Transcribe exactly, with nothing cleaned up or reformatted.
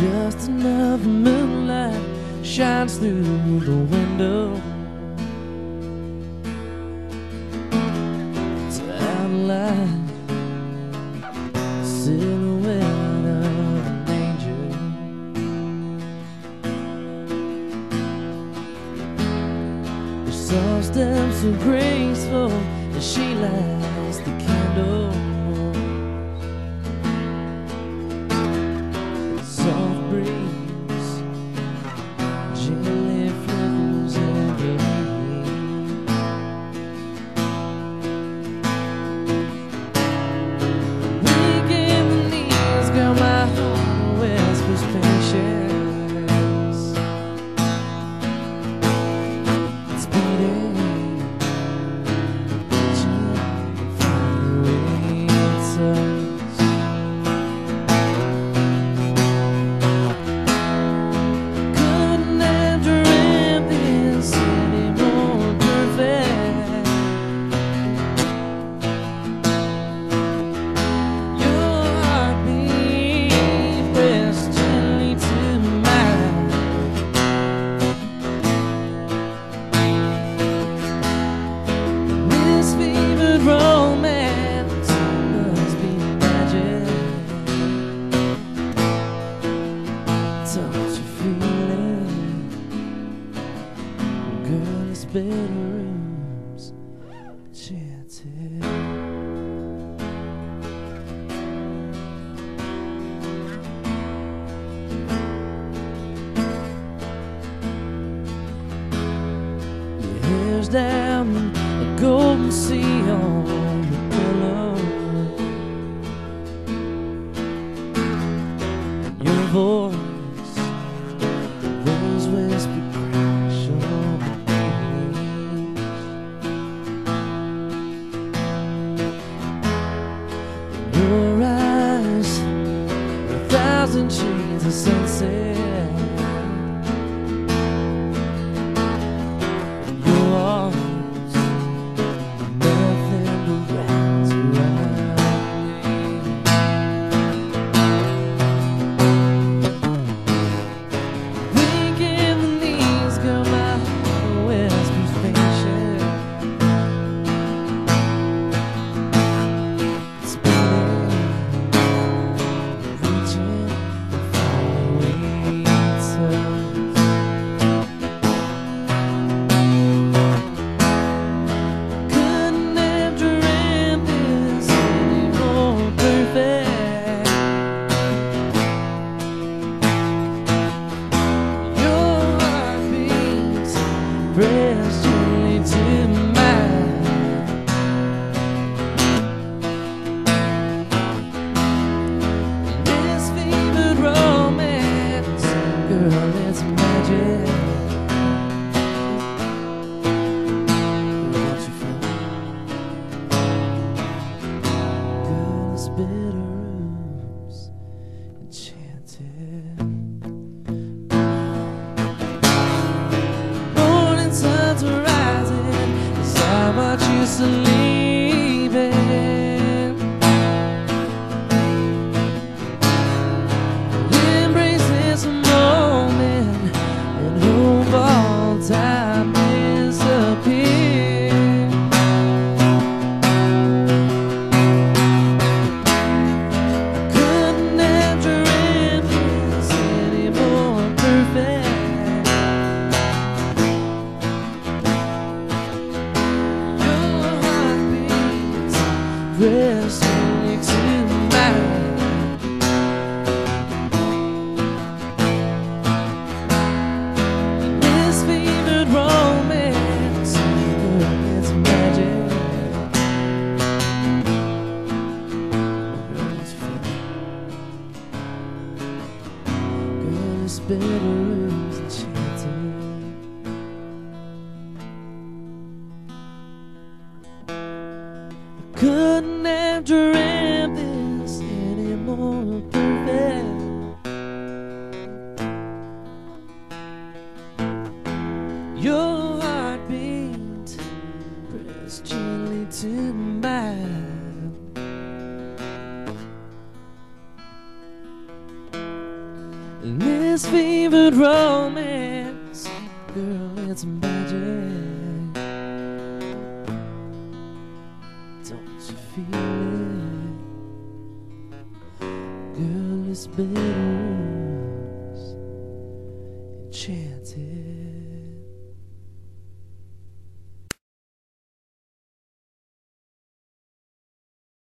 Just enough moonlight shines through the window to outline the silhouette of an angel. Her soft steps so graceful as she lights the candle. Soft breeze gently flickers every leaf. Weak in the knees, girl, my heart whispers patience. It's beating, gently finally waits us. Don't you feel it? Girl, it's bedrooms enchanted. Your hair's down, a golden sea on the pillow. Your voice whisper crash on the page. Your eyes are a thousand shades of sunset. Your arms are nothing but wrapped around pressed gently to mine. This fevered romance, girl, it's magic. Don't you feel it? Girl, it's bedrooms enchanted. Sun's rising as I watch you sleeping. Embrace this moment and hope all time disappear. Couldn't have dreamed this any more perfect. Pressed next to mine. This fevered romance, girl, it's magic. Girl, it's fun. Girl, it's bedrooms enchanted. Couldn't have dreamt this any more perfect. Your heartbeat pressed gently to mine. And His favorite romance, girl, it's magic. Don't you feel it? Girl, this bedroom's enchanted.